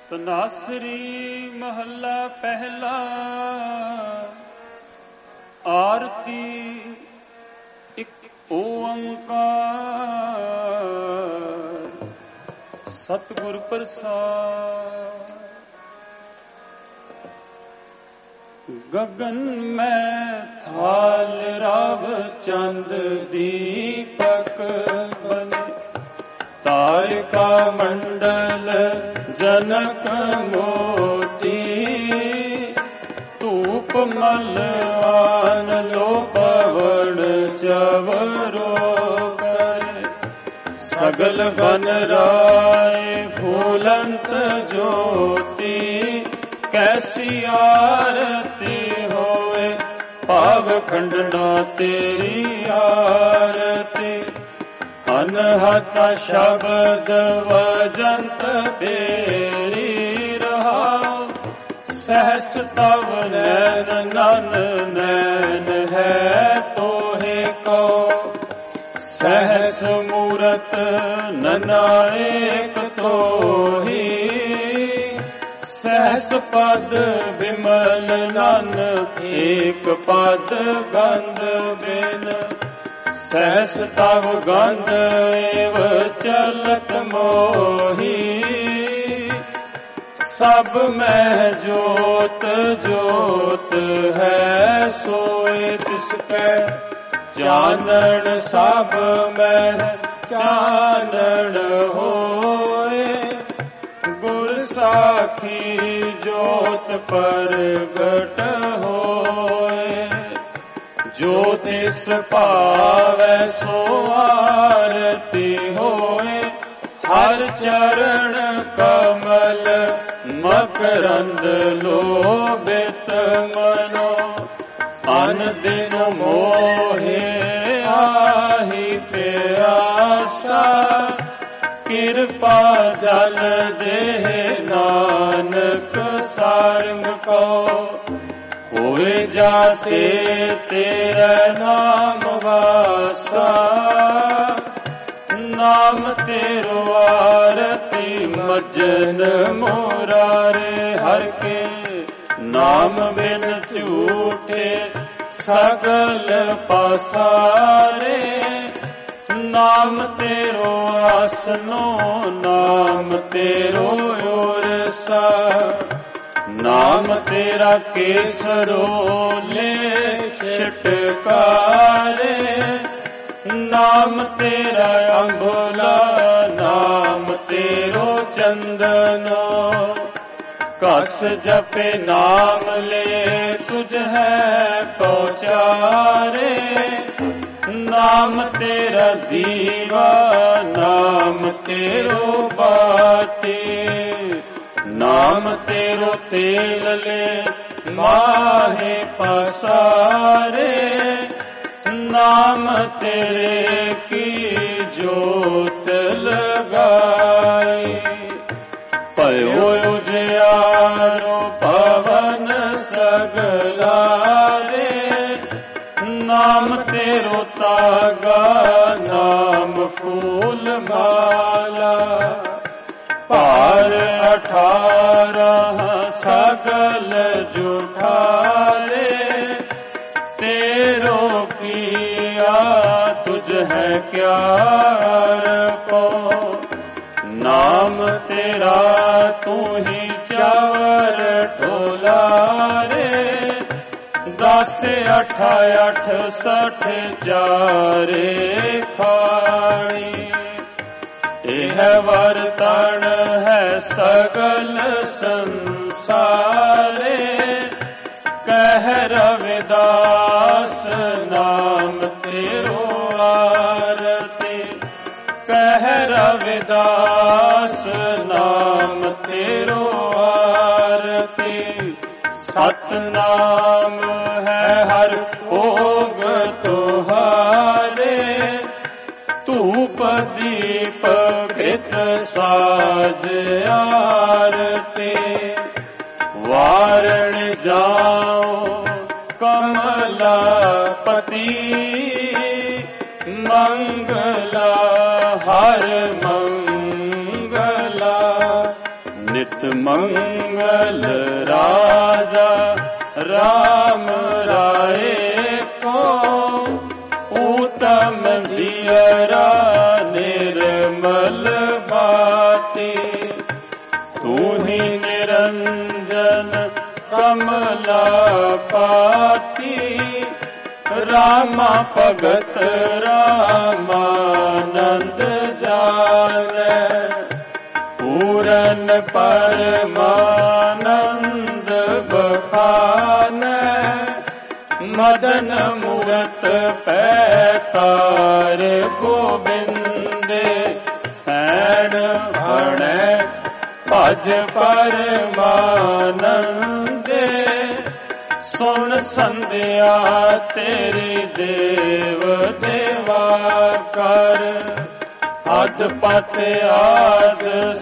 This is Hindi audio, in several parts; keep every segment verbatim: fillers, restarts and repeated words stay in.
ਤਨਾਸਰੀ ਮਹੱਲਾ ਪਹਿਲਾ। ਆਰਤੀ ਇੱਕ ਓੰਕਾਰ ਸਤਿਗੁਰ ਪ੍ਰਸਾਦ। ਗਗਨ ਮੈਂ ਥਾਲ ਰਵ ਚੰਦ ਦੀਪਕ ਬਨੇ, ਤਾਰਿਕਾ ਮੰਡਲ ਜਨਕ ਮੋਤੀ, ਧੂਪ ਮਲ ਆਨ ਲੋ ਪਵਨ ਚਵਰੋ ਕਰੇ, ਸਗਲ ਬਨ ਰਾਏ ਫੂਲੰਤ ਜੋਤੀ, ਕੈਸੀ ਆਰਤੀ ਹੋਏ ਭਾਵ ਖੰਡਨਾ ਤੇਰੀ ਆਰਤੀ। ਅਨਹਤ ਸ਼ਬਦ ਵਜੰਤ ਤੇਰੀ ਰਹਾਉ, ਸਹਸ ਤਵ ਨੈਨ ਨਨ ਨੈਨ ਹੈ ਤੋਹੇ ਕੋ, ਸਹਸ ਮੂਰਤ ਨਨਾਇਕ ਤੋਹੀ, ਸਹਸ ਪਦ ਵਿਮਲ ਨਨ ਏਕ ਪਦ ਗੰਧ ਬਿਨ, ਸਹਸ ਤਵ ਗੰਧ ਏਵ ਚਲਤ ਮੋਹੀ, ਸਭ ਮਹਿ ਜੋਤ ਜੋਤ ਹੈ ਸੋਏ ਤਿਸ ਕੈ, ਚਾਨਣ ਸਭ ਮਹਿ ਚਾਨਣ ਹੋਏ, ਗੁਰ ਸਾਖੀ ਜੋਤ ਪ੍ਰਗਟ ਹੋਏ, ਜੋ ਤਿਸ ਭਾਵੈ ਸੋ ਆਰਤੀ ਹੋਏ, ਹਰ ਚਰਨ ਕਮਲ ਮਕਰੰਦ ਲੋਭਿਤ ਮਨੋ, ਅਨ ਦਿਨ ਮੋਹੇ ਆਹੀ ਪਿਆਸਾ, ਕਿਰਪਾ ਜਲ ਦੇਹ ਨਾਨਕ ਸਾਰੰਗ ਕੋ, ਹੋਏ ਜਾਤੇ ਤੇਰਾ ਨਾਮ ਵਾਸਾ, ਨਾਮ ਤੇਰੋ ਆਰਤੀ ਮਜਨ ਮੁਰਾਰੇ, ਹਰ ਕੇ ਨਾਮ ਬਿਨ ਝੂਠੇ ਸਗਲ ਪਸਾਰੇ, ਨਾਮ ਤੇਰੋ ਆਸਨੋ ਨਾਮ ਤੇਰੋ ਉਰਸਾ, ਨਾਮ ਤੇਰਾ ਕੇਸਰੋਲੇ ਛਟਕਾਰੇ, ਨਾਮ ਤੇਰਾ ਅੰਗੁਲਾ ਨਾਮ ਤੇਰੋ ਚੰਦਨੋ, ਕਸ ਜਪੇ ਨਾਮ ਲੈ ਤੁਝ ਹੈ ਪਹੁੰਚਾਰੇ, ਨਾਮ ਤੇਰਾ ਦੀਵਾ ਨਾਮ ਤੇਰੋ ਬਾਤੀ, ਨਾਮ ਤੇਰੋ ਤੇਲ ਲੈ ਮਾਹੇ ਪਸਾਰੇ, ਨਾਮ ਤੇਰੇ ਕੀ ਜੋਤ ਲਗਾਈ, ਭਇਓ ਉਜਿਆਰੋ ਪਵਨ ਸਗਲਾਰੇ, ਨਾਮ ਤੇਰੋ ਤਾਗਾ ਨਾਮ ਫੂਲ ਮਾਲਾ, ਭਾਰ ਅਠਾਰਹ ਸਗਲ ਜੁਠਾਰੇ, ਤੇਰੋ ਕੀਆ ਤੁਝ ਹੈ ਕਿਆ ਰਪੋ, ਨਾਮ ਤੇਰਾ ਤੂੰ ਹੀ ਚਾਵਰ ਢੋਲਾਰੇ, ਦਸ ਅਠ ਅਠ ਸਠ ਚਾਰੇ ਖਾਣੀ, ਇਹ ਵਰਤਣ ਹੈ ਸਗਲ ਸੰਸਾਰੇ, ਕਹਿ ਰਵਿਦਾਸ ਨਾਮ ਤੇਰੋ ਆਰਤੀ, ਕਹਿ ਰਵਿਦਾਸ ਨਾਮ ਤੇਰੋ ਆਰਤੀ, ਸਤਨਾਮ ਹੈ ਹਰ ਭੋਗ ਤੁਹਾਰੇ, ਧੂਪ ਦੀਪ ਘਿਤ ਸਾਜ ਆਰਤੀ, ਵਾਰਣ ਜਾਓ ਕਮਲਾਪਤੀ, ਮੰਗਲਾ ਹਰ ਮੰਗਲਾ, ਨਿਤ मंगल राजा राम राय को उत्तम दियरा निर्मल बाती। तू ही निरंजन कमला पाती रामा भगत रामानंद जाने। पूरन परमानंद बखान मदन मूरत पैकार गोबिंदे। सैन भणे भज परमानंदे। सुन संध्या तेरी देव देवा कर। अद पत आद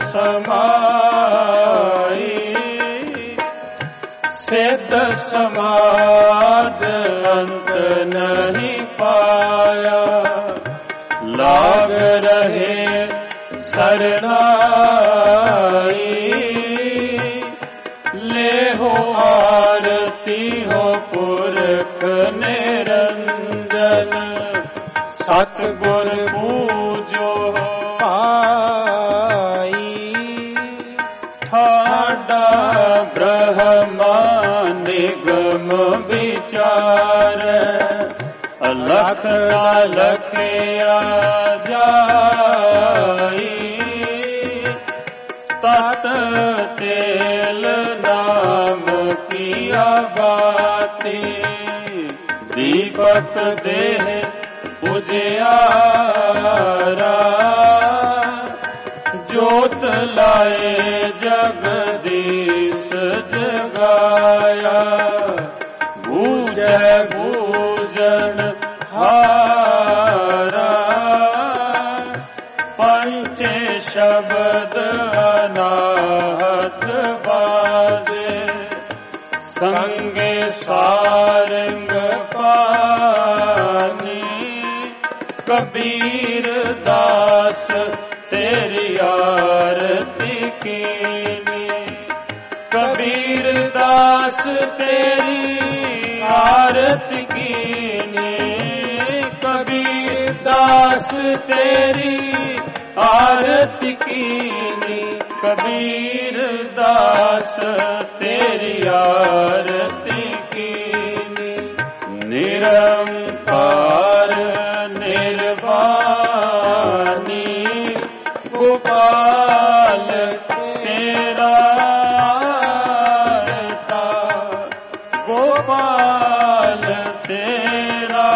समाई सिद्ध समाद अंत नहीं पाया। लाग रहे सरनाई ले हो आरती हो पुरख निरंजन। सतगुर पूजो पाई ठाडा ब्रह्मा निगम विचार। अलख अलखिया जाई तत तेल नाम किया बाती। दीपक देह उजियारा जोत लाए जगदीश जगाया। गूंजे गूंजन हारा पंचे शब्द अनाहत बाजे। संगे सारंग पानी कबीर दास तेरी आरती कीनी। कबीर दास तेरी आरती कीनी। कबीर दास तेरी आरती कीनी। कबीर दास तेरी आरती कीनी। निरंकार निर्वाणी गोपाल तेरा रता। गोपाल तेरा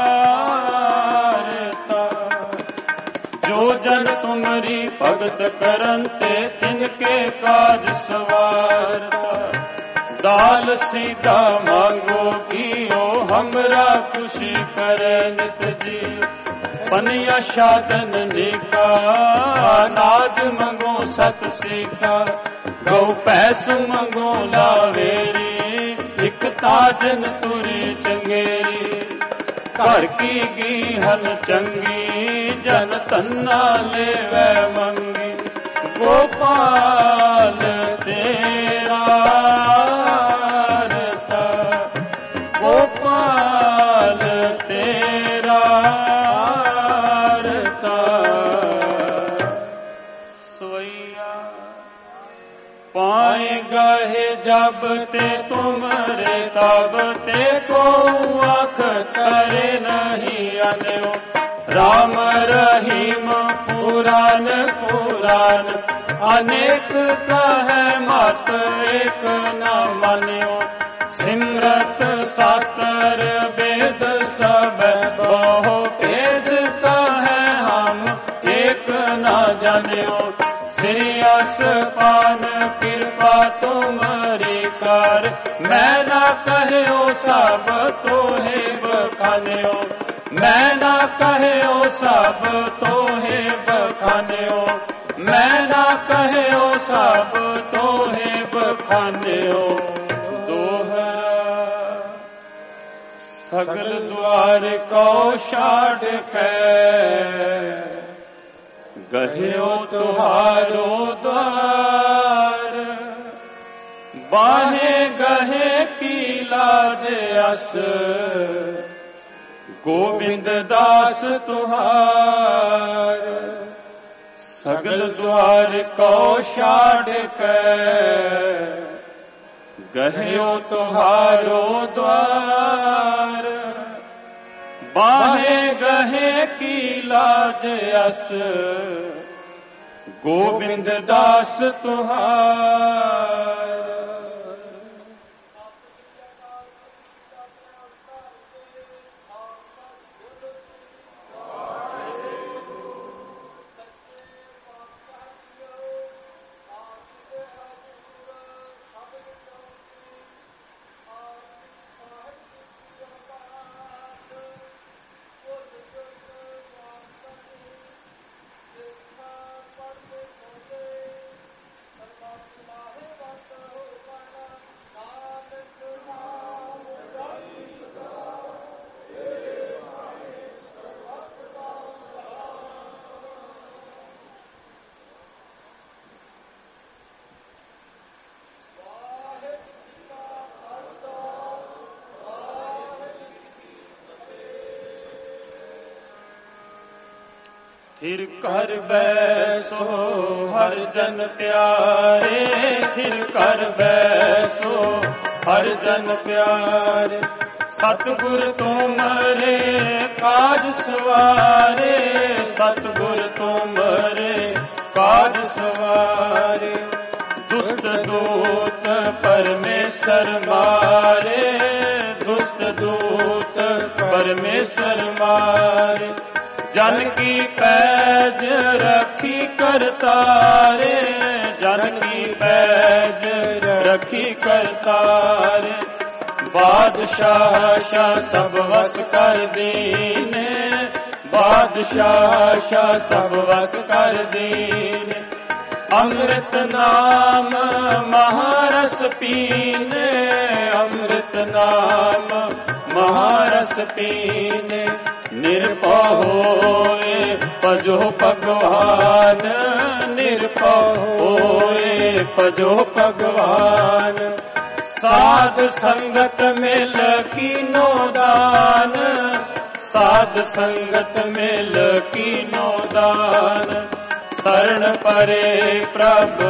रता। जो जन तुमरी भगत करंते तिनके काज सवारता। दाल सीधा मांगो कियो हमरा खुशी करे नित जियो। पनिया शादन निका नाज मंगो सत सीखा। गौ पैस मंगो लावेरी एक ताजन तुरी चंगेरी। घर की गीहन चंगी जन तन्ना लेवे मंगी। गोपाल तेरा रता। गोपाल तेरा रता। सोइया पाए गहे जब ते तुमरे तब ते को आँख करे नहीं अन्यो। राम रहीम पुराण पुराण अनेक कहे मत एक न मान्यो। सिमरत शास्त्र वेद सब बहु भेद कहे हम एक न जान्यो। श्री असपान कृपा तुम्हारी कर। मैं न कहो सब तो है बखान्यो। मैं न कहो सब तो है बखान्यो। मैं न कहो सब तो है बखान्यो। दोहरा सगल द्वार को छाड़ के गह्यो तुहारो द्वार। बाहे गहे की लाज अस गोविंद दास तुहार सगल द्वार को छाड़ के गहियो तुहारो द्वार बाहे गहे की लाज अस गोविंद दास तुहार। थिर कर बैसो हर जन प्यारे थिर कर बैसो हर जन प्यारे सतगुर तुमरे काज सवारे सतगुर तुमरे काज सवारे दुष्ट दूत परमेश्वर मारे दुष्ट दूत परमेश्वर मारे जन की पैज रखी करतारे जन की पैज रखी करतारे बादशाह शाह सब वस कर दीने बादशाह शाह सब वस कर दीने अमृत नाम महारस पीने अमृत नाम महारस पीने निरपह होए पजो भगवान निरपह होए पजो भगवान साध संगत मिल कीनो दान साध संगत मिल कीनो दान शरण परे प्रभु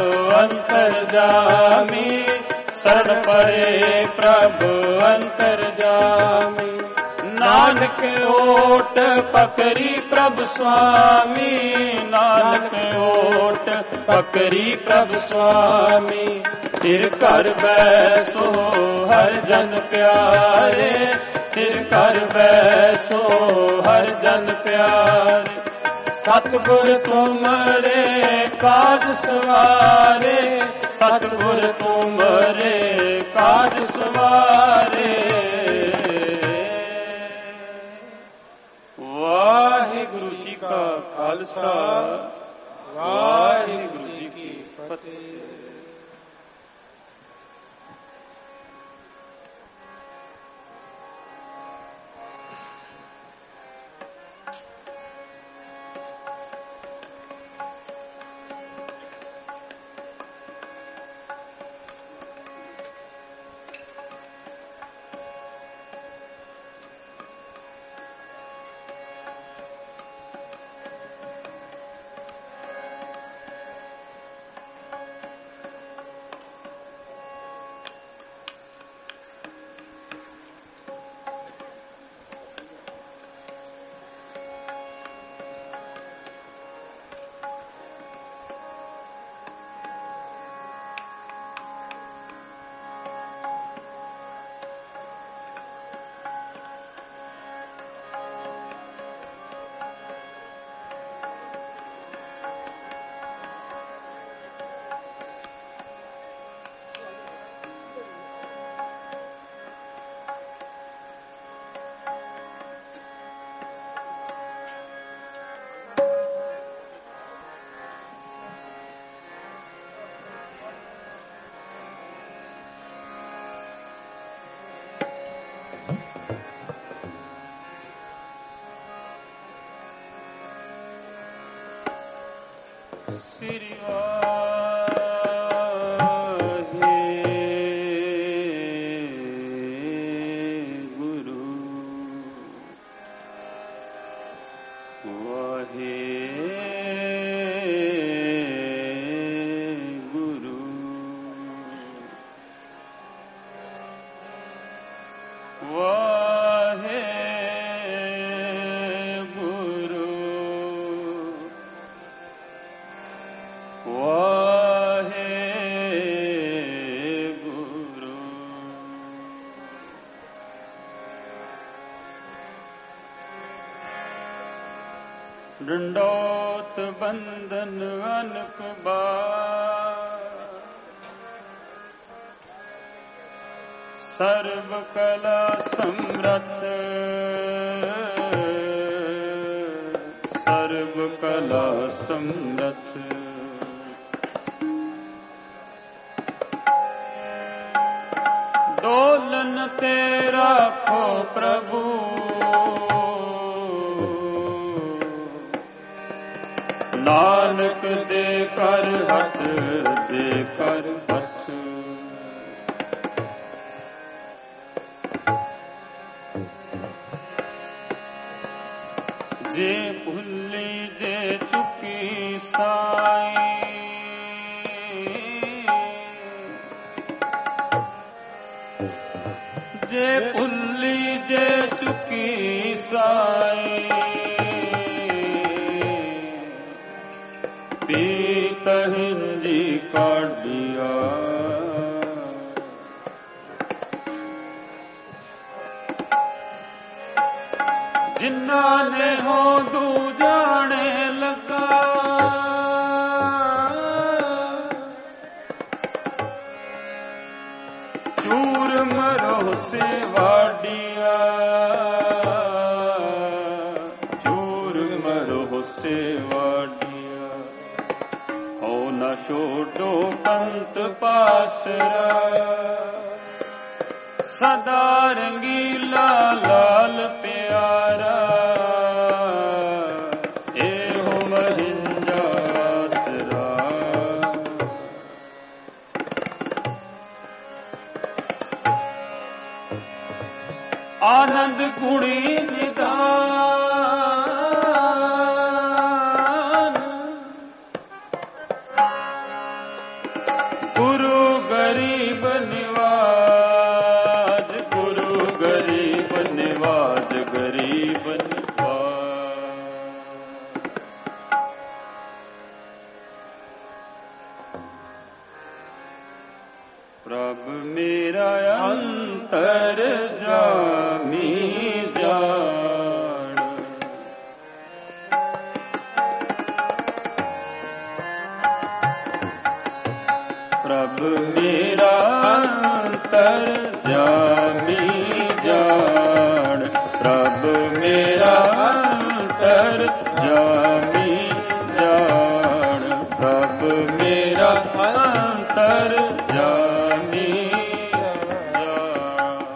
अंतर्जामी शरण परे प्रभु अंतर्जामी नानक ओट पकरी प्रभु स्वामी नानक ओट पकरी प्रभु स्वामी सिर कर बैसो हर जन प्यारे सिर कर बैसो हर जन प्यारे सतगुर तुमरे काज सवारे सतगुर तुमरे काज सवारे। वाहिगुरु जी का खालसा वाहिगुरु जी की फतेह। श्री वाहे गुरु। वाहे गुरु वाहे गुरु। दंडोत बंदन अनक बार, सर्व कला समरथ सर्व कला समरथ। डोलन तेरा खो प्रभु, नानक दे कर हट दे कर हट। जे भुल्ली जे चुकी साई, जे भुल्ली जे चुकी साई, पीत हिंदी काढ़िया। जिन्ना ने हो दू जाने लगा, चूर मरो से वाडिया, चूर मरो से वाडिया। हो न छोटो पंत पासरा, सदा रंगीला लाल प्यारा। ए हो महिंद्रासरा, आनंद कुणी निदान, गुरु गरीब निवाज, गुरु गरीब निवाज, गरीब निवाज। प्रभु मेरा अंतर जामी जान, प्रभु मेरा अंतर जामी जान, प्रभु मेरा अंतर जामी जान, प्रभु मेरा अंतर जामी जान।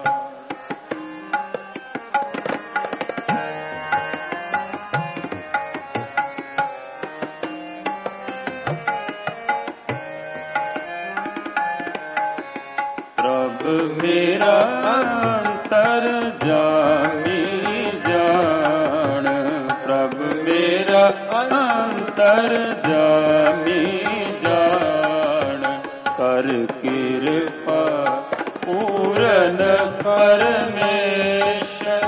प्रभु मेरा अंतर जामी जान, प्रभु मेरा अंतर जामी जान। कर कृपा पूरन परमेश्वर,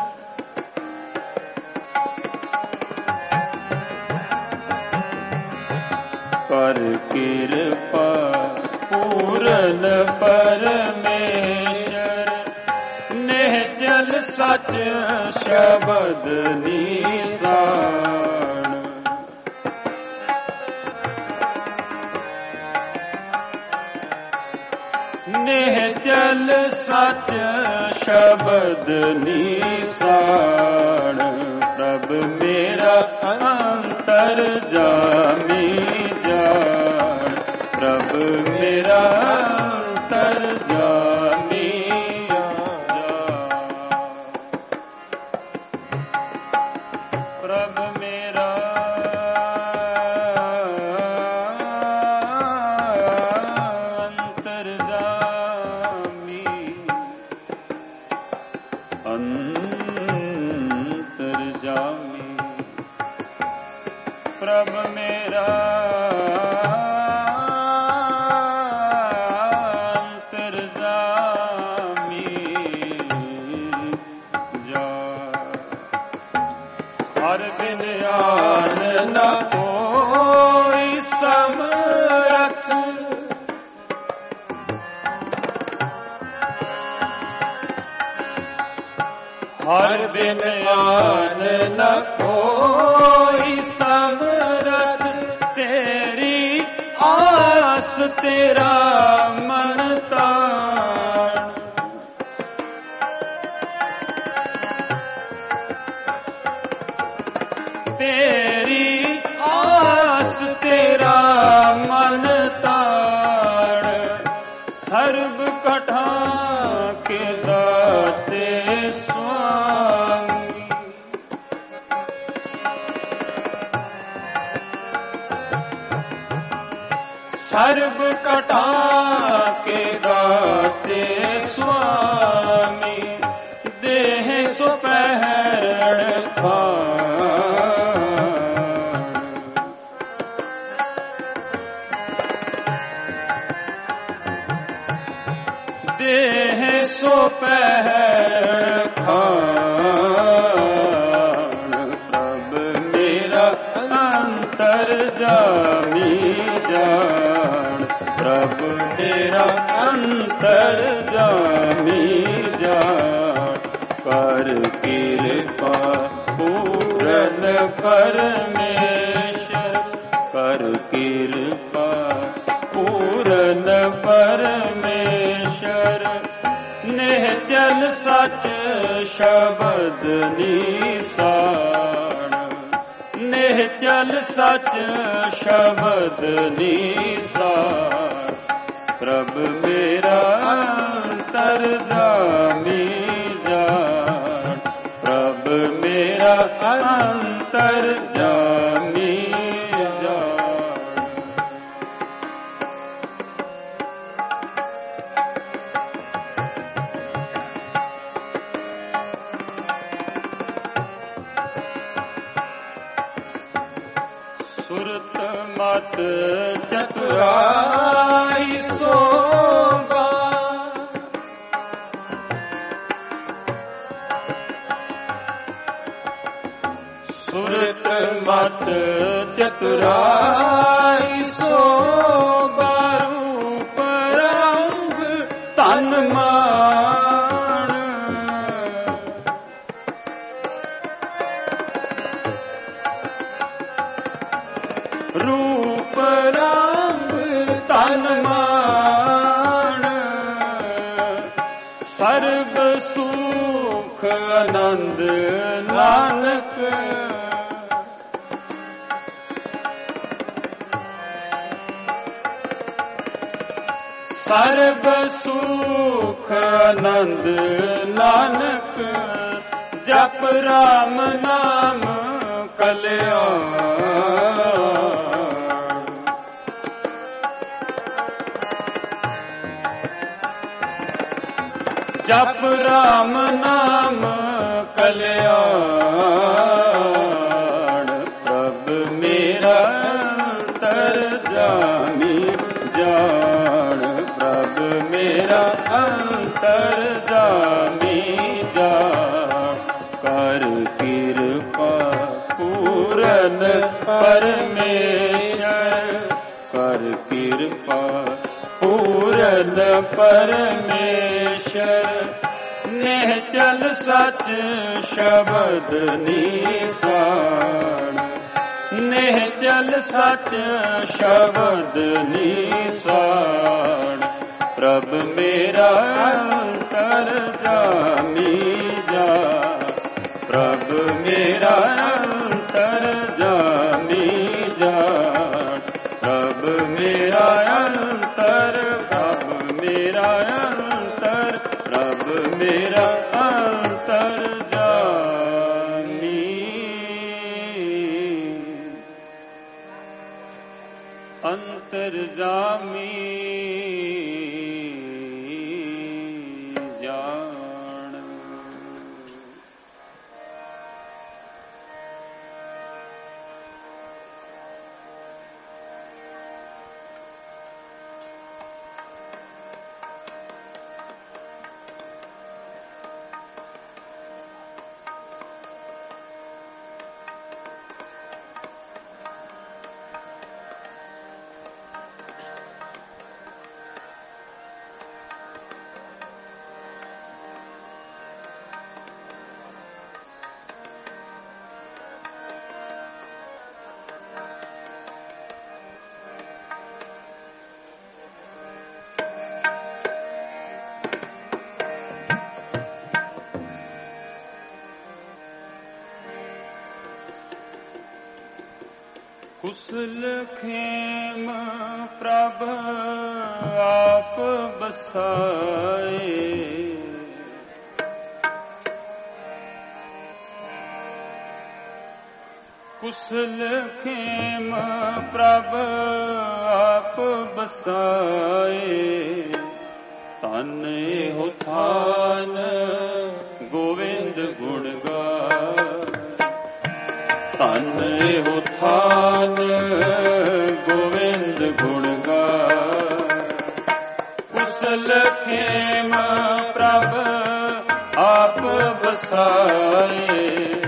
कर कृपा पूरन परमेश्वर। निश्चल सच शब्द निशान, निश्चल सच शब्द निशान। प्रभु मेरा अंतर जामी जान, प्रभु मेरा अंतर जामी जान। प्रभु मेरा अंतर जामी, अंतर जामी। प्रभ मेरा अंतर्जामी जान। हर बिन आन न कोई समरथ, हर बिन आन न कोई समरथ, तेरी आस तेरा मन तान। तेरी आस तेरा मन तान, सर्व कठा के दाते स्वामी। सर्व कठा के दाते स्वामी, देह सुपहरण देह सुपहर खान। प्रभ मेरा अंतर्जामी जान, प्रभ मेरा अंतर्जामी जान। कर कृपा पूरन परमेश्वर, कर कृपा पूरन परमेश्वर। निश्चल सच शब्द निसार, निश्चल सच शब्द निसार। प्रभ मेरा अंतर्जामी जान, प्रभ मेरा अंतर्जामी जान। सुरत मत चतुराई सोगा, सुरत मत चतुराई सोगा। रूप रंग तन मान, रूप रंग तन मान। सर्व सुख आनंद नानक, सर्व सुख आनंद नानक। जप राम नाम कल्याण, जप राम नाम कल्याण। प्रभ मेरा अंतर्जामी जान, प्रभ मेरा अंतर्जामी जान। कर कृपा पूरन परमेश्वर, कर कृपा पूरन परमेश्वर। निश्चल सच शब्द निसार, निश्चल सच शब्द निसार। प्रभ मेरा अंतर्जामी जान, प्रभ मेरा अंतर्जामी जान। प्रभ मेरा अंतर, प्रभ मेरा अंतर, प्रभ मेरा अंतर्जामी। अंतर्जामी जान। ਕੁਸਲ ਖੇਮ ਪ੍ਰਭ ਆਪ ਬਸਾਏ, ਕੁਸਲ ਖੇਮ ਪ੍ਰਭ ਆਪ ਬਸਾਏ। ਧਨ ਇਹੋ ਥਾਨ ਗੋਵਿੰਦ ਗੁਣ ਗਾਏ, ਧਨ ਇਹੋ ਥਾਨ ਗੋਵਿੰਦ ਗੁਣ ਗਾਏ। ਕੁਸਲ ਖੇਮ ਪ੍ਰਭ ਆਪ ਬਸਾਏ,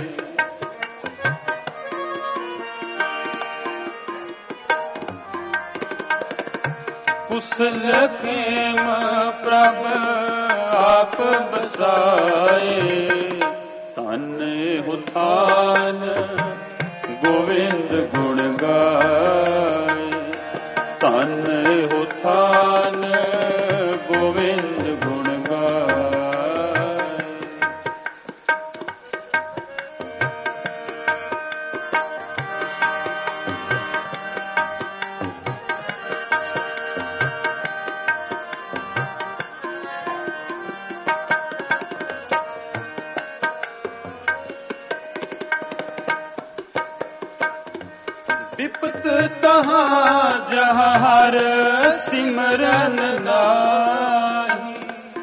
ਕੁਸਲ ਖੇਮ ਪ੍ਰਭ ਆਪ ਬਸਾਏ। ਧਨ ਇਹੋ ਥਾਨ ਗੋਵਿੰਦ ਗੁਣ ਗਾਏ, ਧਨ ਇਹੋ ਥਾਨ ਗੋਵਿੰਦ ਗੁਣ ਗਾਏ। ਵਿਪਤ ਤਹਾਂ ਜਹਾਂ ਹਰ ਸਿਮਰਨ ਨਾਹੀ,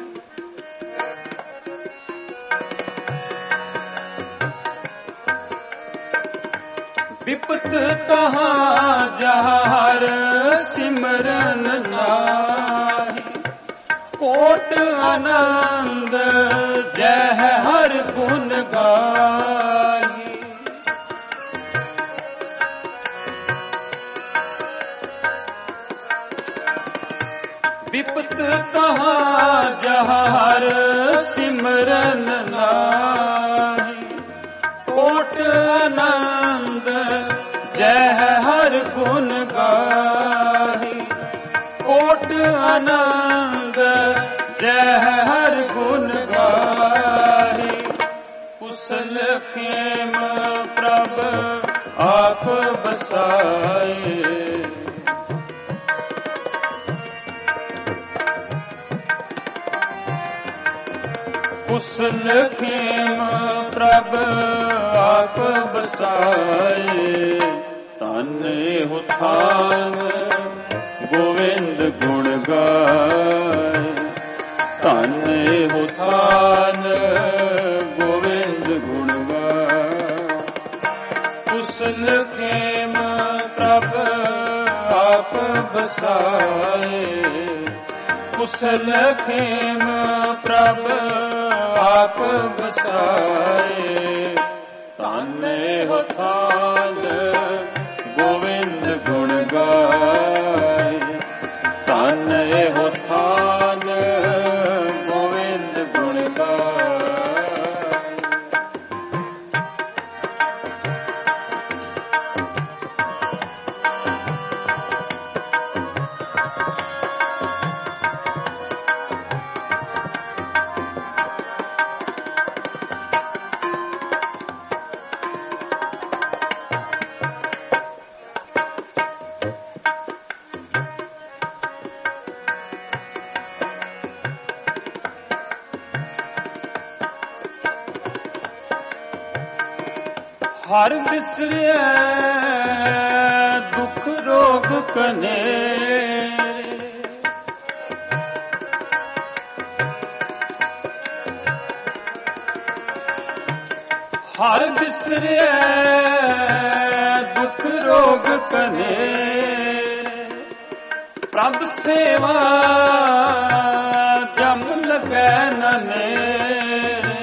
ਵਿਪਤ ਤਹਾਂ ਜਹਾਂ ਹਰ ਸਿਮਰਨ ਨਾਹੀ। ਕੋਟ ਆਨੰਦ ਜਹ ਹਰ ਗੁਣ ਗਾਹੀ, ਵਿਪਤ ਤਹਾਂ ਜਹਾਂ ਹਰ ਸਿਮਰਨ ਨਾਹੀ। ਕੋਟ ਆਨੰਦ ਜਹ ਹਰ ਗੁਣ ਗਾਹੀ, ਕੋਟ ਆਨੰਦ ਜਹ ਹਰ ਗੁਣ ਗਾਹੀ। ਕੁਸਲ ਖੇਮ ਪ੍ਰਭ ਆਪ ਬਸਾਏ, ਕੁਸਲ ਖੇਮ ਪ੍ਰਭ ਆਪ ਬਸਾਏ। ਧਨ ਇਹੋ ਥਾਨ ਗੋਵਿੰਦ ਗੁਣ ਗਾਏ, ਧਨ ਇਹੋ ਥਾਨ ਗੋਵਿੰਦ ਗੁਣ ਗਾਏ। ਕੁਸਲ ਖੇਮ ਪ੍ਰਭ ਆਪ ਬਸਾਏ, ਕੁਸਲ ਖੇਮ ਪ੍ਰਭ ਆਪ ਬਸਾਏ। ਧਨ ਇਹੋ ਥਾਨ ਗੋਵਿੰਦ ਗੁਣ ਗਾਏ, ਧਨ ਇਹੋ ਥਾਨ ਗੋਵਿੰਦ ਗੁਣ ਗਾਏ। ਹਰ ਬਿਸਰਿਐ ਦੁਖ ਰੋਗ ਕਨੇਰੇ, ਹਰ ਬਿਸਰਿਐ ਦੁਖ ਰੋਗ ਕਨੇਰੇ। ਪ੍ਰਭ ਸੇਵਾ ਜਮ ਲਗੈ ਨ ਨੇਰੇ,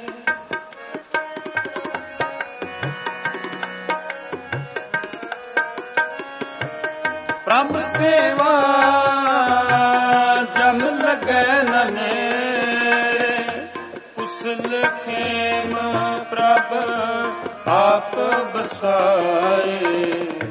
ਪ੍ਰਭ ਸੇਵਾ ਜਮ ਲਗੈ ਨ ਨੇਰੇ। ਕੁਸਲ ਖੇਮ ਪ੍ਰਭ ਆਪ ਬਸਾਏ,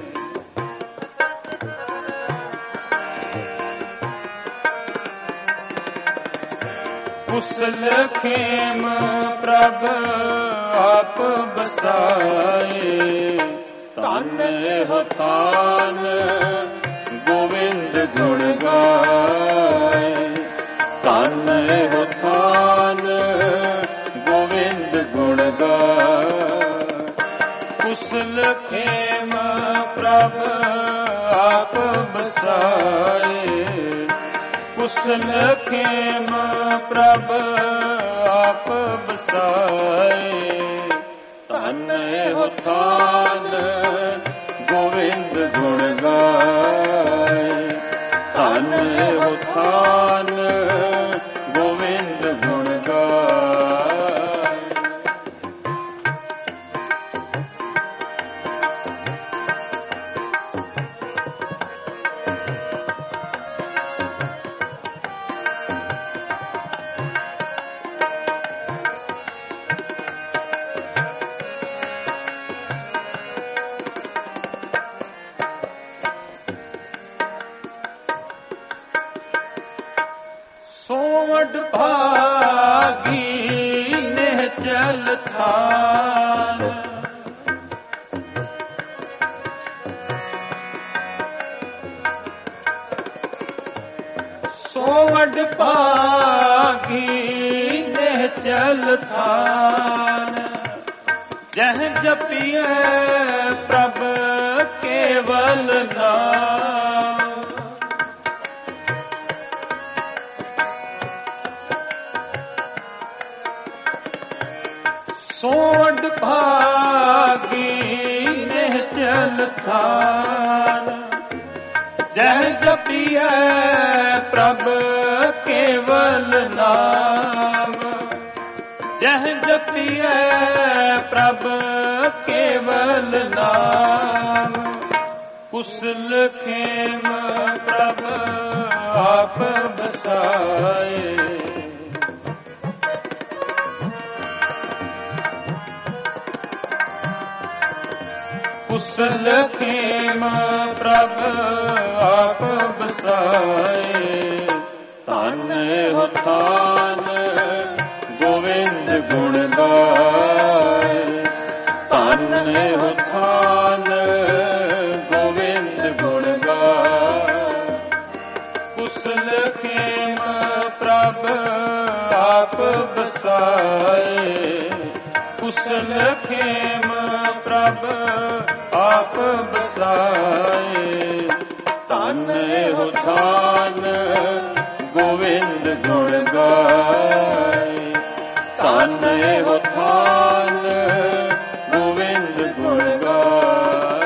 ਕੁਸਲ ਖੇਮ ਪ੍ਰਭ ਆਪ ਬਸਾਏ। ਧਨ ਇਹੋ ਥਾਨ ਗੋਵਿੰਦ ਗੁਣ ਗਾਏ। ਧਨ ਇਹੋ ਥਾਨ ਗੋਵਿੰਦ ਗੁਣ ਗਾਏ। ਕੁਸਲ ਖੇਮ ਪ੍ਰਭ ਆਪ ਬਸਾਏ। ਕੁਸਲ ਖੇਮ ਪ੍ਰਭ ਆਪ ਬਸਾਏ। ਧਨ ਇਹੋ ਥਾਨ ਗੋਵਿੰਦ ਗੁਣ ਗਾਏ। ਧਨ ਇਹੋ ਥਾਨ ਗੋਵਿੰਦ ਗੁਣ ਗਾਏ। ਸੋਵਡ ਭਾਗੀ ਨਿਹਚਲ ਥਾਨ। ਸੋਵਡ ਭਾਗੀ ਨਿਹਚਲ ਥਾਨ। ਜਹ ਜਪੀਐ ਪ੍ਰਭ ਕੇਵਲ ਨਾਮ। ਸੋਵਡ ਭਾਗੀ ਨਿਹਚਲ ਥਾਨ। ਜਹ ਜਪੀਐ ਪ੍ਰਭ ਕੇਵਲ ਨਾਮ। ਜਹ ਜਪੀਐ ਪ੍ਰਭ ਕੇਵਲ ਨਾਮ। ਕੁਸਲ ਖੇਮ ਪ੍ਰਭ ਆਪ ਬਸਾਏ। ਕੁਸਲ ਖੇਮ ਪ੍ਰਭ ਆਪ ਬਸਾਏ। ਧਨ ਇਹੋ ਥਾਨ ਗੋਵਿੰਦ ਗੁਣ ਗਾਏ। ਧਨ ਇਹੋ ਥਾਨ ਗੋਵਿੰਦ ਗੁਣ ਗਾਏ। ਕੁਸਲ ਖੇਮ ਪ੍ਰਭ ਆਪ ਬਸਾਏ। ਕੁਸਲ ਖੇਮ ਪ੍ਰਭ ਆਪ ਬਸਾਏ। ਧਨ ਇਹੋ ਥਾਨ ਗੋਵਿੰਦ ਗੁਣ ਗਾਏ। ਧਨ ਇਹੋ ਥਾਨ ਗੋਵਿੰਦ ਗੁਣ ਗਾਏ।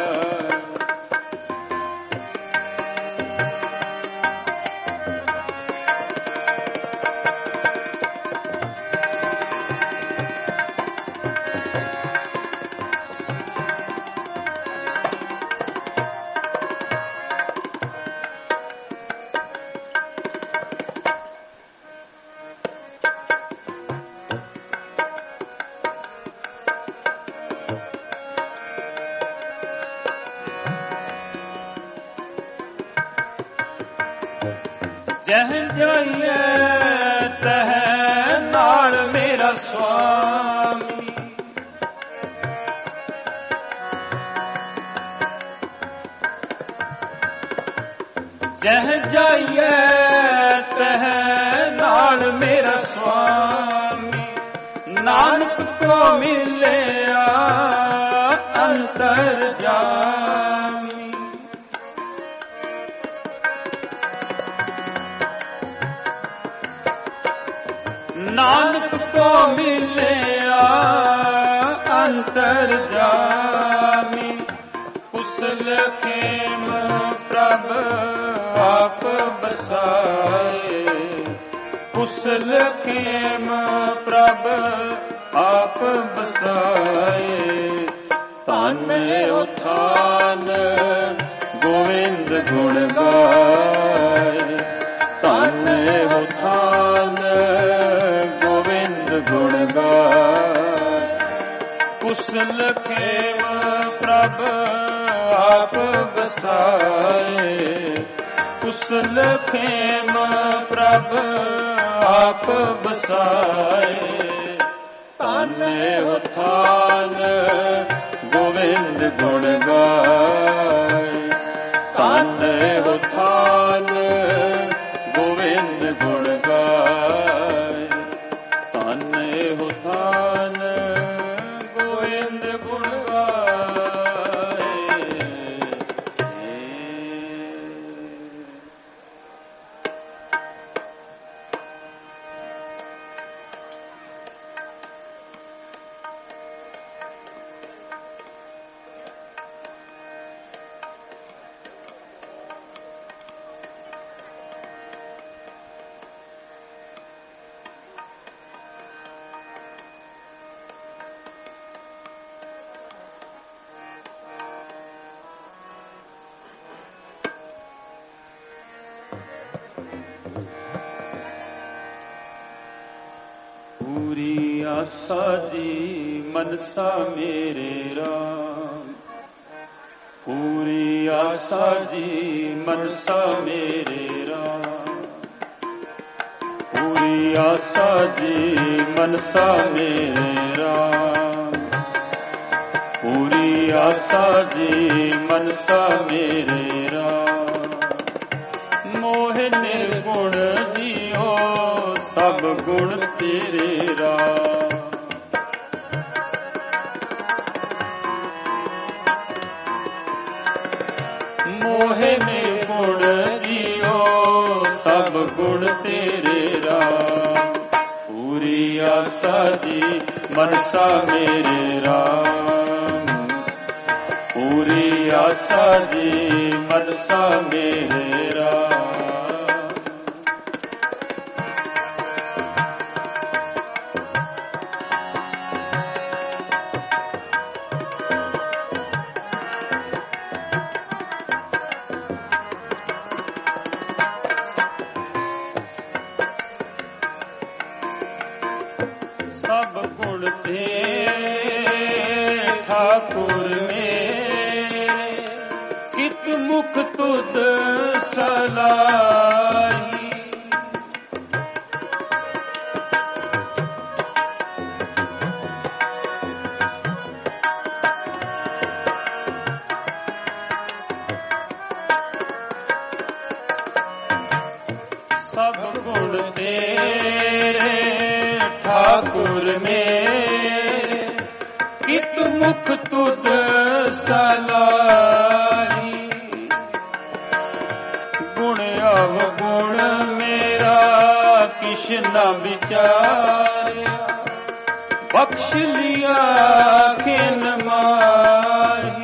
ਜਹ ਜਾਈਐ ਤਹ ਨਾਲ ਮੇਰਾ ਸੁਆਮੀ। ਜਹ ਜਾਈਐ ਤਹ ਨਾਲ ਮੇਰਾ ਸੁਆਮੀ। ਨਾਨਕ ਕੋ ਮਿਲਿਆ ਅੰਤਰ ਜਾਮੀ। ਨਾਨਕ ਕੋ ਮਿਲਿਆ ਅੰਤਰ ਜਾਮੀ। ਕੁਸਲ ਖੇਮ ਪ੍ਰਭ ਆਪ ਬਸਾਏ। ਕੁਸਲ ਖੇਮ ਪ੍ਰਭ ਆਪ ਬਸਾਏ। ਧਨ ਇਹੋ ਥਾਨ ਗੋਵਿੰਦ ਗੁਣ ਗਾਏ। ਧਨ ਇਹੋ ਥਾਨ ਗੋਵਿੰਦ ਗੁਣ ਗਾਏ। ਕੁਸਲ ਖੇਮ ਪ੍ਰਭ ਆਪ ਬਸਾਏ। ਕੁਸਲ ਖੇਮ ਪ੍ਰਭ ਆਪ ਬਸਾਏ। ਧਨ ਇਹੋ ਥਾਨ गोविंद गुण गाए। तन उठान गोविंद गुण गाए। तन उठान गोविंद गुण गाए। पूरी आशा जी मनसा मेरे राम। पूरी आशा जी मनसा मेरे राम। पूरी आशा जी मनसा मेरे राम। पूरी आशा जी मनसा मेरे राम। मोह निर्गुण जियो सब गुण तेरे राम। मोह निर्गुण जियो सब गुण तेरे राम। पूरी आशा जी मनसा मेरे राम। पूरी आशा जी मनसा मेरे राम। सब गुण तेरे ठाकुर मेरे। कित मुख तुद सलाही। सब गुण तेरे ठाकुर मेरे। कित मुख तुद सलाही। गुण अवगुण मेरा किश न विचारिया। बख्श लिया खिन माही।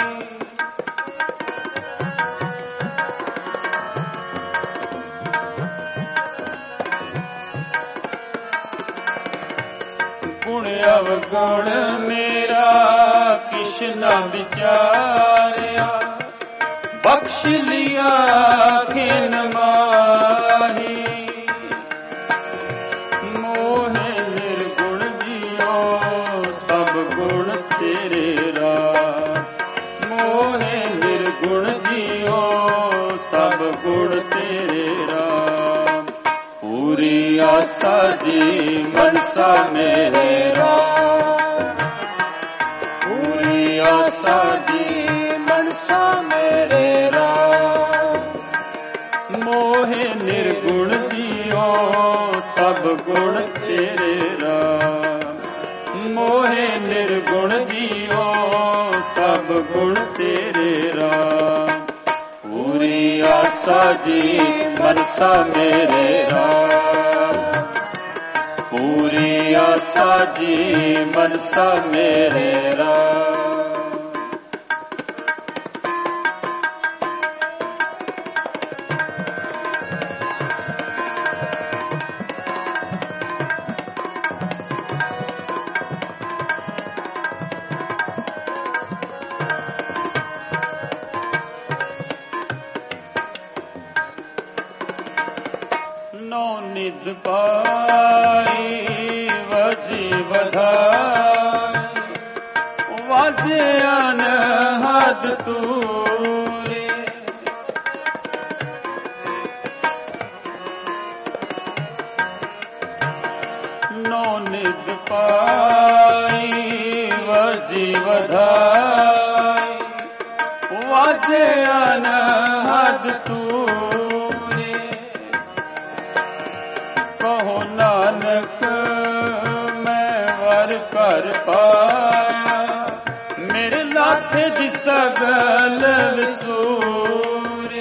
गुण अवगुण मेरा किश न विचारिया। बख्श लिया खिन माही। मोह निर्गुण जियो सब गुण तेरे राम। मोह निर्गुण जियो सब गुण तेरे राम। पूरी आशा जी मनसा मेरे राम। पूरी आशा जी मनसा मेरे राम। मोह निर्गुण जियो सब गुण तेरे राम। मोह निर्गुण जियो सब गुण तेरे राम। पूरी आशा जी मनसा मेरे राम। पूरी आशा जी मनसा मेरे राम। नौ निध पाई वजी बधाई। वाजे अनहद तूरे। नौ निध पाई वजी बधाई। अनहद तूने। कहो नानक मैं वर कर पाया, मेरे लाथे दी सगल विसूरे।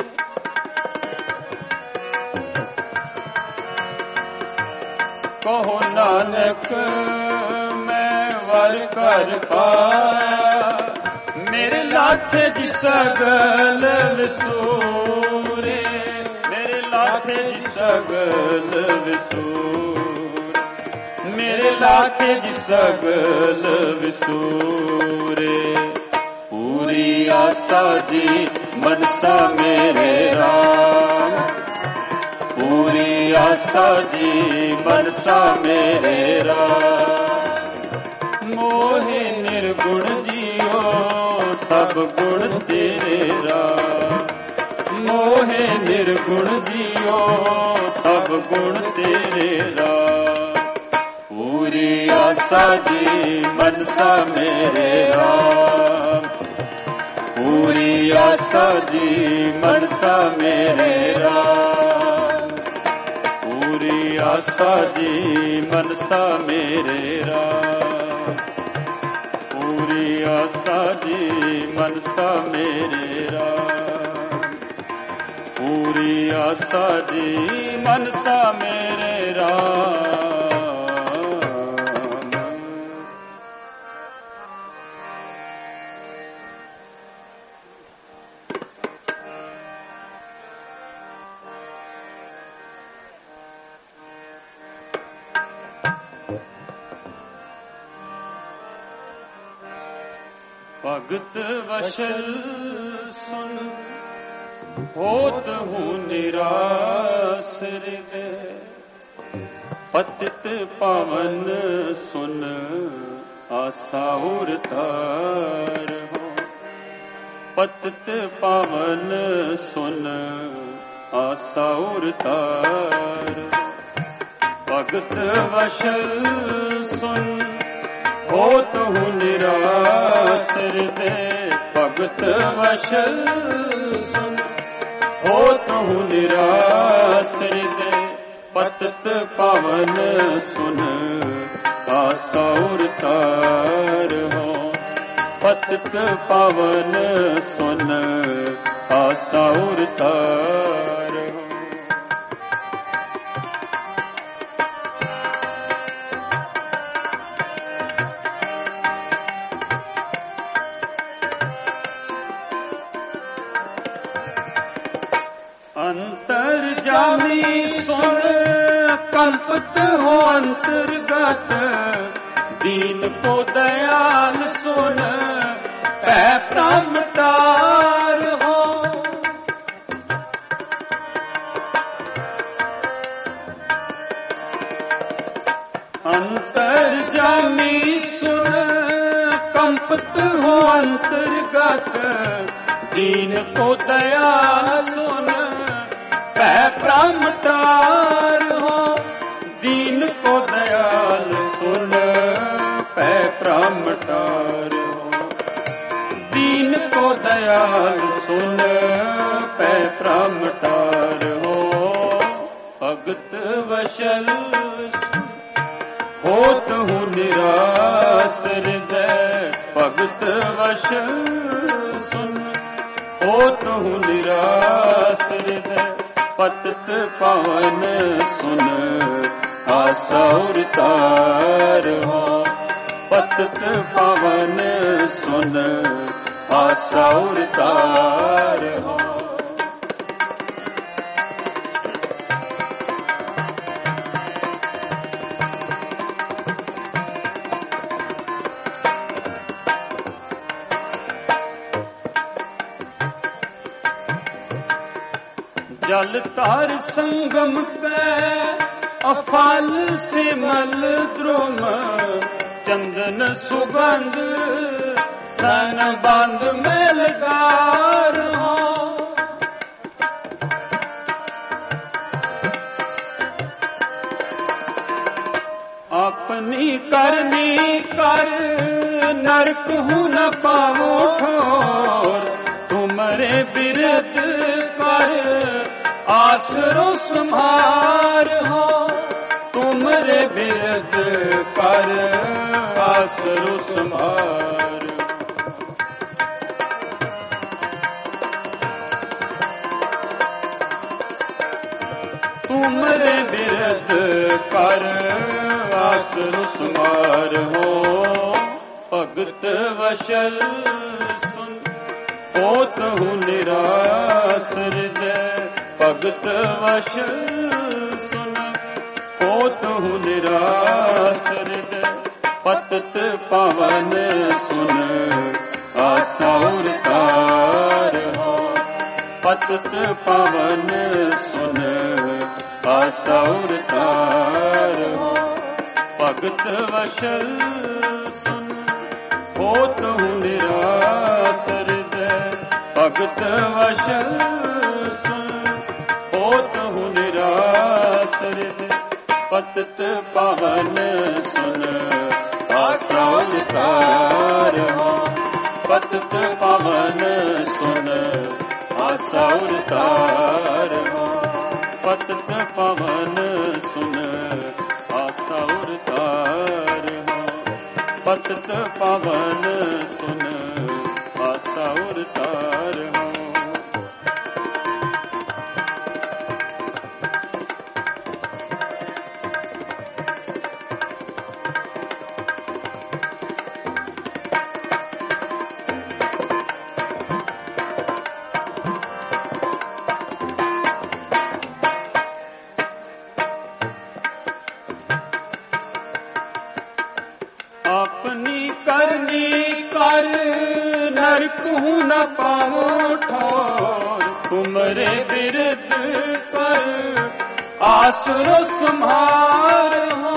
कहो नानक मैं वर कर पाया, मेरे लाथे दी सगल विसूरे। मेरे लाथे दी सगल विसूरे, मेरे लाथे दी सगल विसूरे। पूरी आसा जी मनसा मेरे राम, पूरी आसा जी मनसा मेरे राम। मोहे निर्गुण जियो सब गुण तेरे राम, मोहे निर्गुण जियो सब गुण तेरे राम। पूरी आसा जी मनसा मेरे राम, पूरी आसा जी मनसा मेरे राम। पूरी आसा जी मनसा मेरे राम, पूरी आसा जी मनसा मेरे राम। पूरी आसा जी मनसा मेरे राम। भगत वशल सुन होत हूँ निराश हृदय, पतित पावन सुन आशा और तार हो। पतित पावन सुन आशा और तार। भगत वशल सुन होत हूँ निराश हृदय, भगत वशल सुन होत हूँ निराश हृदय। पतित पावन सुन आशा और तार हो। पतित पावन सुन आशा और तार हो। अंतर्जामी सुन कंपित हो अंतर्गत, दीन को दयाल सुन पै प्रमटार हो। अंतर्जामी सुन कंपित हो अंतर्गत, दीन को दयाल सुन पै प्रमटार हो। दीन को दयाल सुन पै प्रमटार हो। दीन को दयाल सुन पै प्रमटार हो। भगत वशल होत हूँ निराश हृदय, भगत वशल सुन होत हूँ निराश हृदय। पतित पावन सुन आशा और तार हो। पतित पावन सुन आशा और तार हो। जल तार संगम पे अफाल से मल द्रोम, चंदन सुगंध सन बांध मेलगार हो। अपनी करनी कर नरक हूँ न पावो ठोर, तुम तुमरे बिरद कर आसरो संहार हो, तुमरे बिरद कर आसरो संहार। तुमरे बिरद कर आसरो संहार हो, भगत वशल सुन होत हूँ निराश हृदय। भगत वशल सुन होत हूँ निराश हृदय। पतत पवन सुन आशा उतार हो, पतत पवन सुन आशा उतार हो। भगत वशल सुन होत हूँ निराश हृदय। भगत वशल सुन होत हूँ निराश हृदय। पतत पवन सुन आशा उतार हो, पतत पवन सुन आशा उतार हो। पतत पवन सुन आशा उतार हो, पतत पवन सुन आशा उतार हो। अपनी करनी कर नरकू न पाओ ठोर, तुमरे बिरद पर आसरो संहार हो।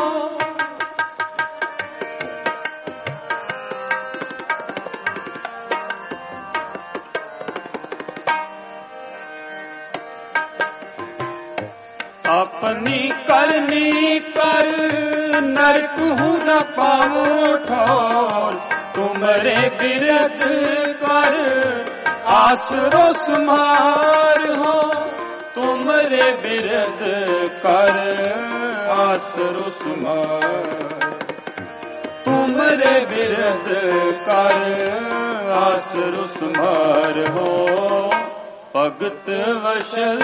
अपनी करनी कर नरकू न पाओ ठोर, तुमरे बिरद कर आसरो संहार हो। तुमरे बिरद कर आसरो संहार। तुमरे बिरद कर आसरो संहार हो। भगत वशल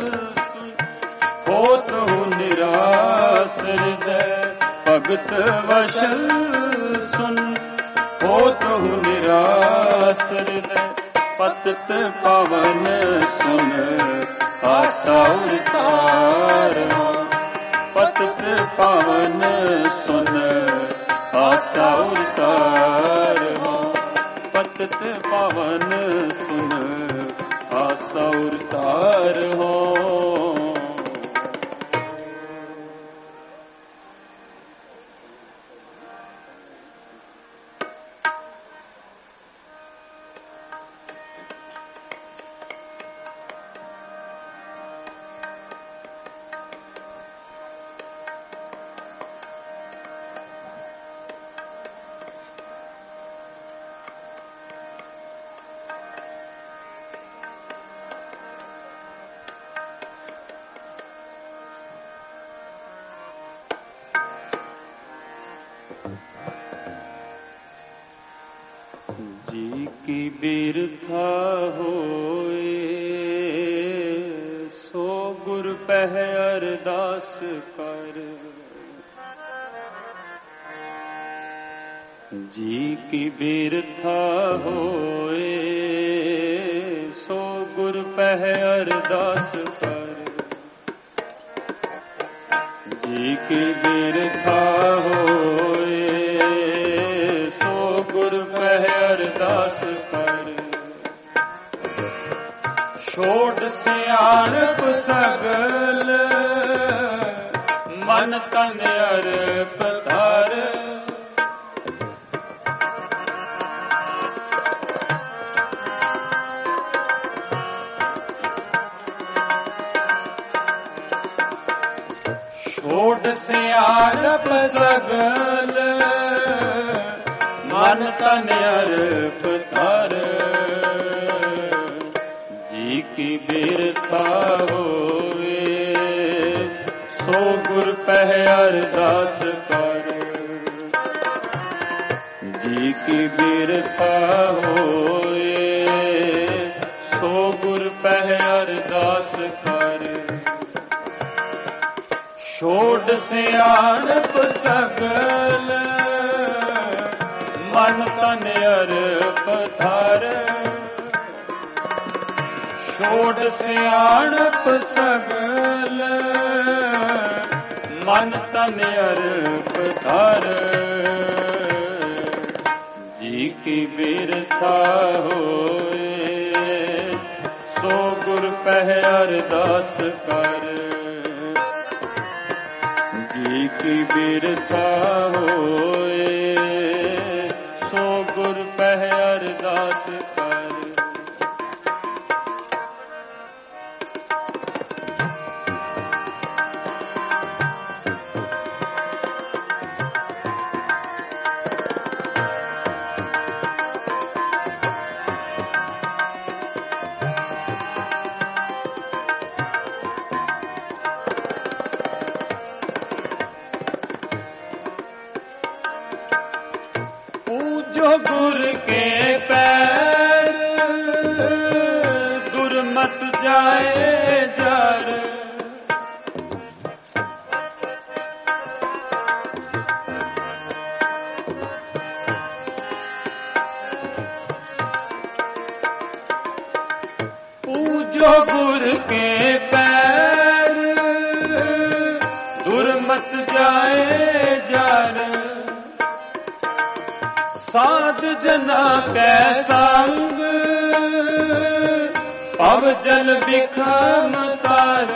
होत हूँ निराश हृदय। भगत वशल सुन होत हूँ निराश हृदय। पतत पवन सुन आशा उतार हो, पतत पवन सुन आशा उतार हो। पतत पवन सुन आशा उतार हो। जी की बिरथा होए सो गुर पह अरदास कर। जी की बिरथा होए सो गुर पह अरदास कर। जी की बिरथा होए गुर पह अरदास कर। छोड़ सियाणप सगल मन तन अर्प धर। छोड़ सियाणप सगल मन तन अर्प धर। की बिरथा होए सो गुर पह अरदास कर। जी की बिरथा होए सो गुर पह अरदास कर। छोड़ सियाणप सगल मन तन अर्प धर। छोड़ सियाणप सगल मन तन अर्प धर। जी की बिरथा होए सो गुर पह अरदास कर। जी की बिरथा होए सो गुर पह अरदास कर। पूजो गुर के पैर दुर्मत जाए जर। पूजो गुर के पैर दुर्मत जाए जर। साध जना कै संग पव जल बिखम तार।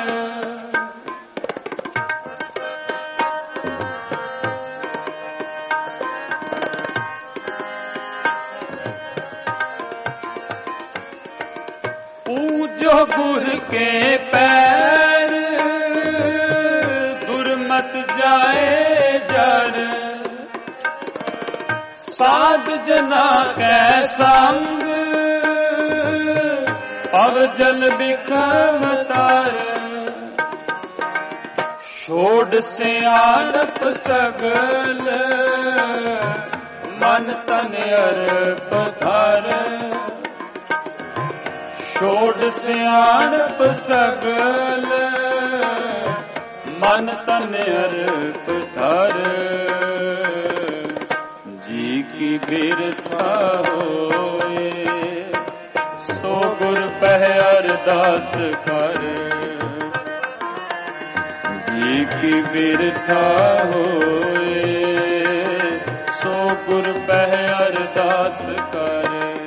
पूजो गुर के पैर दुर्मत जाए जर। साध जना कै संग पव जल बिखम तार। छोड़ सियाणप सगल मन तन अर्प धर। छोड़ सियाणप सगल मन तन अर्प धर। जी की बिरथा होए सो गुर पह अरदास कर। जी की बिरथा होए सो गुर पह अरदास कर।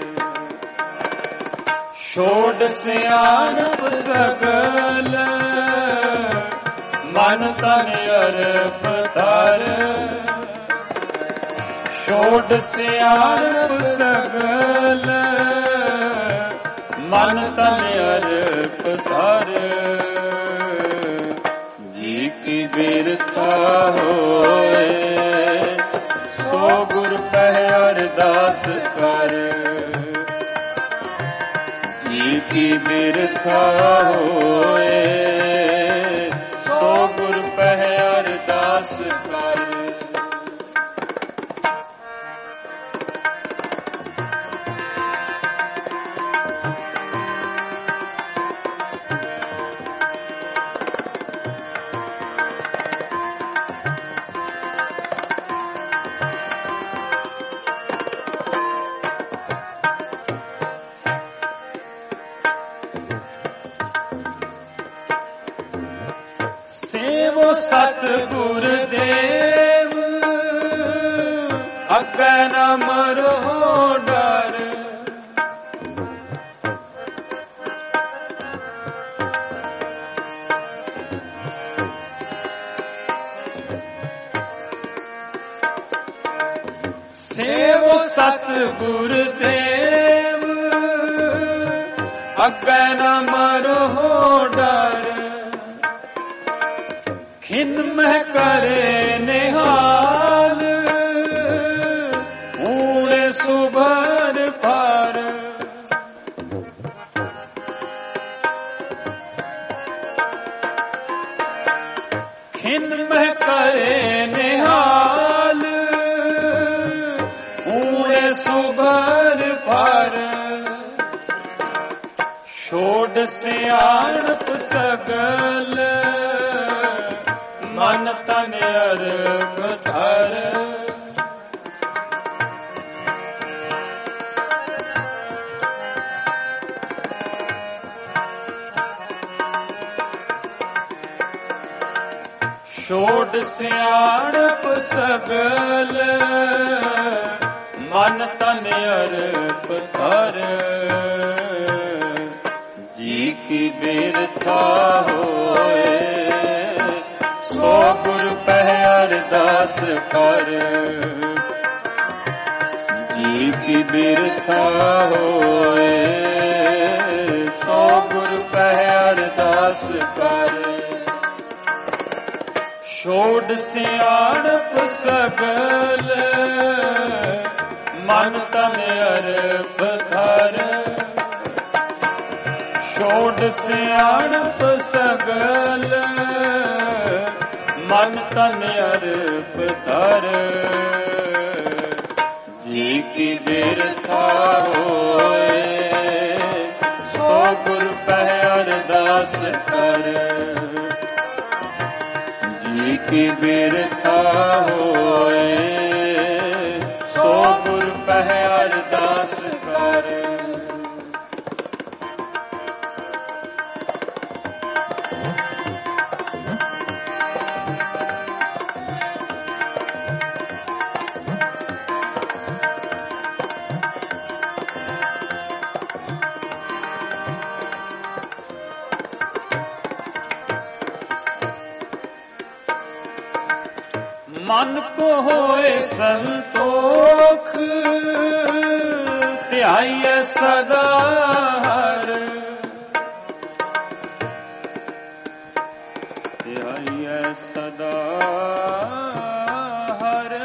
छोड़ सियाणप सगल मन तन अर्प धर। छोड़ सियाणप सगल मन तन अर्प धर। जी की बिरथा होए सो गुर पह अरदास कर। जी की बिरथा होए सो गुर पह अरदास कर। सेवो सतगुर देव अग्गै न मरो डर। सेवो सतगुर देव अग्गै न मरो डर। खिन में करे निहाल ऊणे सुभर पार। ਖਿੰਨ ਮਹਿ ਕਰੇ ਨਿਹਾਲ ਊਣੇ ਸੁਭਰ ਭਰ ਛੋੜ ਸਿਆਣਪ ਸਗਲ ਮਨ ਤਨ ਅਰਪ ਧਰ ਛੋੜ ਸਿਆਣਪ ਸਗਲ ਮਨ ਤਨ ਅਰਪ ਧਰ ਜੀ ਕੀ ਬਿਰਥਾ ਹੋਏ ਸੋ ਗੁਰ ਪਹਿ ਅਰਦਾਸ ਕਰ ਜੀ ਕੀ ਬਿਰਥਾ ਹੋਏ ਸੋ ਗੁਰ ਪਹਿ ਅਰਦਾਸ ਕਰ ਛੋੜ ਸਿਆਣਪ ਸਗਲ ਮਨ ਤਨ ਅਰਪ ਧਰ ਛੋੜ ਸਿਆਣਪ ਸਗਲ ਮਨ ਤਨ ਅਰਪ ਧਰ ਜੀ ਕੀ ਬਿਰਥਾ ਹੋਏ ਸੋ ਗੁਰ ਪਹਿ ਅਰਦਾਸ ਕਰ ਜੀ ਕੀ ਬਿਰਥਾ ਹੋਏ ਸੋ ਗੁਰ ਪਹਿ ਅਰਦਾਸ ਕਰ ਮਨ ਕੋ ਹੋਏ ਸੰਤੋਖ ਧਿਆਈਐ ਸਦਾ ਹਰ ਧਿਆਈਐ ਸਦਾ ਹਰ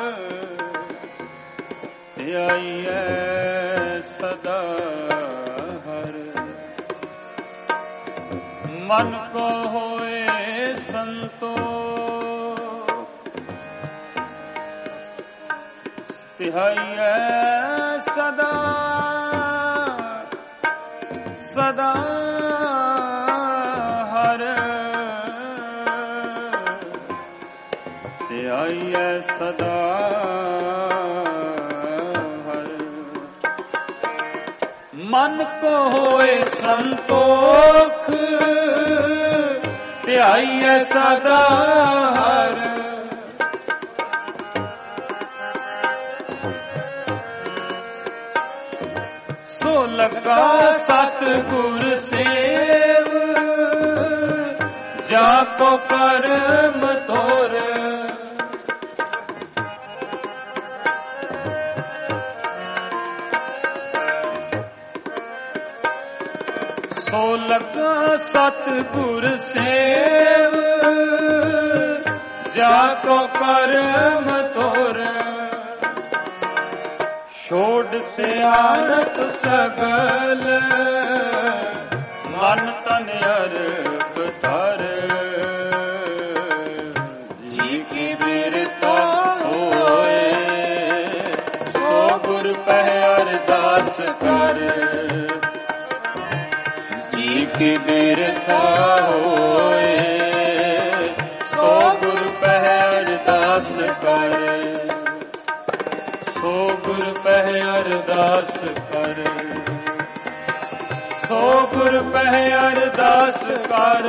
ਧਿਆਈਐ ਸਦਾ ਹਰ ਮਨ ਕੋ ਹੋਏ ਸੰਤੋਖ ਧਿਆਈਐ ਸਦਾ ਸਦਾ ਹਰ ਧਿਆਈਐ ਸਦਾ ਹਰ ਮਨ ਕੋ ਹੋਏ ਸੰਤੋਖ ਧਿਆਈਐ ਸਦਾ ਹਰ ਲਗਾ ਸਤਿਗੁਰ ਸੇਵ ਜਾ ਕੋ ਕਰਮ ਤੋਰ ਸੋ ਲਗਾ ਸਤਿਗੁਰ ਸੇਵ ਜਾ ਕੋ ਕਰਮ ਤੋਰ ਛੋੜ ਸਿਆਣਪ ਸਗਲ ਮਨ ਤਨ ਅਰਪ ਧਰ ਜੀ ਕੀ ਬਿਰਥਾ ਹੋਏ ਸੋ ਗੁਰ ਪਹਿ ਅਰਦਾਸ ਕਰ ਜੀ ਕੀ ਬਿਰਥਾ ਹੋਏ ਸੋ ਗੁਰ ਪਹਿ ਅਰਦਾਸ ਕਰ ਸੋ ਗੁਰ ਪਹਿ ਅਰਦਾਸ ਕਰ ਸੋ ਗੁਰ ਪਹਿ ਅਰਦਾਸ ਕਰ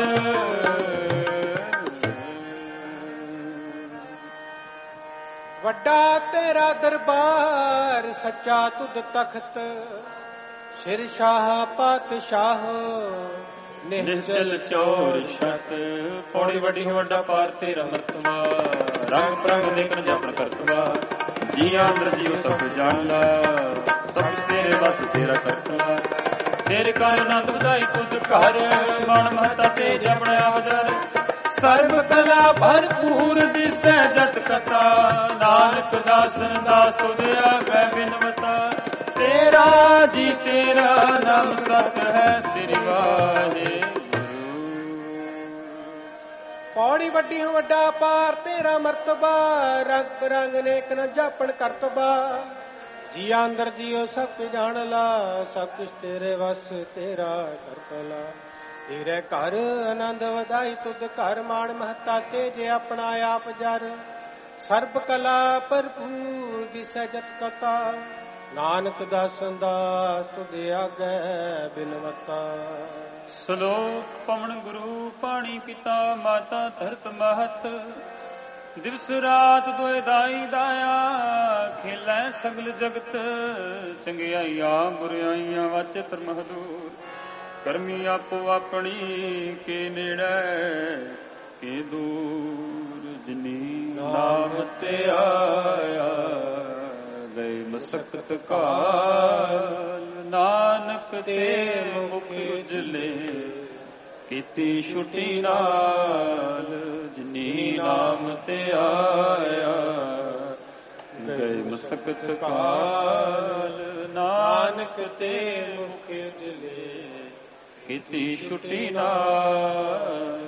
ਵੱਡਾ ਤੇਰਾ ਦਰਬਾਰ ਸੱਚਾ ਤੁਧ ਤਖਤ ਸਿਰ ਸ਼ਾਹ ਪਾਤਸ਼ਾਹ ਨਿਹਚਲ ਚੌਰ ਛਤ ਪੌੜੀ ਵੱਡੀ ਵੱਡਾ ਪਾਰ ਤੇਰਾ ਮਰਤਬਾ ਰੰਗ ਪ੍ਰੰਗ ਦੇਖਣ ਜਪਨ ਕਰਤਵਾ ਜੀ ਅੰਦਰ ਜੀਉ ਸਭ ਜਾਣਦਾ ਸਭ ਤੇਰੇ ਬਸ ਤੇਰਾ ਕਰਤਵਾ ਤੇਰੇ ਕਾਲ ਆਨੰਦ ਵਧਾਈ ਤੁਧ ਘਰ ਮਨ ਮਹਤਾ ਤੇ ਜਪਣਿਆ ਵਜਰ ਸਰਬ ਕਲਾ ਭਰਪੂਰ ਦਿਸੈ ਜਤ ਕਥਾ ਨਾਨਕ ਦਾਸਨ ਦਾਸ ਤੁਧ ਆਗੈ ਬਿਨਵਤਾ ਤੇਰਾ ਜੀ ਤੇਰਾ ਨਾਮ ਸਤ ਹੈ ਸ੍ਰੀ ਵਾਹਿਗੁਰੂ। ਪੌੜੀ ਵੱਡੀ ਹੋ ਵੱਡਾ ਪਾਰ ਤੇਰਾ ਮਰਤਬਾ, ਰੰਗ ਰੰਗ ਨੇਕ ਨ ਜਾਪਣ ਕਰਤਬਾ। ਜੀ ਅੰਦਰ ਜੀਓ ਸਭ ਕੁਝ ਜਾਣ ਲਾ, ਸਭ ਕੁਛ ਤੇਰੇ ਵਸ ਤੇਰਾ ਕਰਤਲਾ। ਤੇਰੇ ਘਰ ਆਨੰਦ ਵਧਾਈ ਤੁਧ ਘਰ, ਮਾਣ ਮਹਤਾ ਤੇ ਜੇ ਆਪਣਾ ਆਪ ਜਰ। ਸਰਬ ਕਲਾ ਭਰਪੂਰ ਦਿਸੈ ਜਤ ਕਥਾ, ਨਾਨਕ ਦਾਸਨ ਦਾਸ ਤੁਧ ਆਗੈ ਬਿਨਵਤਾ। ਸ਼ਲੋਕ ਪਵਨ ਗੁਰੂ ਪਾਣੀ ਪਿਤਾ ਮਾਤਾ ਧਰਤ ਮਹਤ, ਦਿਵਸ ਰਾਤ ਦੋਇ ਦਾਈ ਦਾਇਆ, ਖੇਲੈ ਸਗਲ ਜਗਤ ਚੰਗਿਆਈਆਂ ਬੁਰਾਈਆਂ ਵਾਚੇ ਧਰਮ ਹਦੂਰ। ਕਰਮੀ ਆਪੋ ਆਪਣੀ ਕੇ ਨੇੜੇ ਕੇ ਦੂਰ, ਜਿਨੀ ਨਾਮ ਤੇ ਆਇਆ ਗਏ ਮਸਕਤ ਕਾਲ। ਨਾਨਕ ਤੇ ਮੁਖ ਉਜਲੇ ਕੀਤੀ ਛੁਟੀ ਨਾਲ, ਜਿਨੀ ਨਾਮ ਤੇ ਆਇਆ ਗਏ ਮਸਕਤ ਕਾਲ। ਨਾਨਕ ਤੇ ਮੁਖ ਉਜਲੇ ਕੀਤੀ ਛੁਟੀ ਨਾਲ।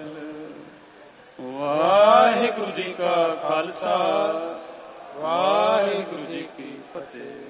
ਵਾਹਿਗੁਰੂ ਜੀ ਕਾ ਖਾਲਸਾ, ਵਾਹਿਗੁਰੂ ਜੀ ਕੀ ਫਤਿਹ।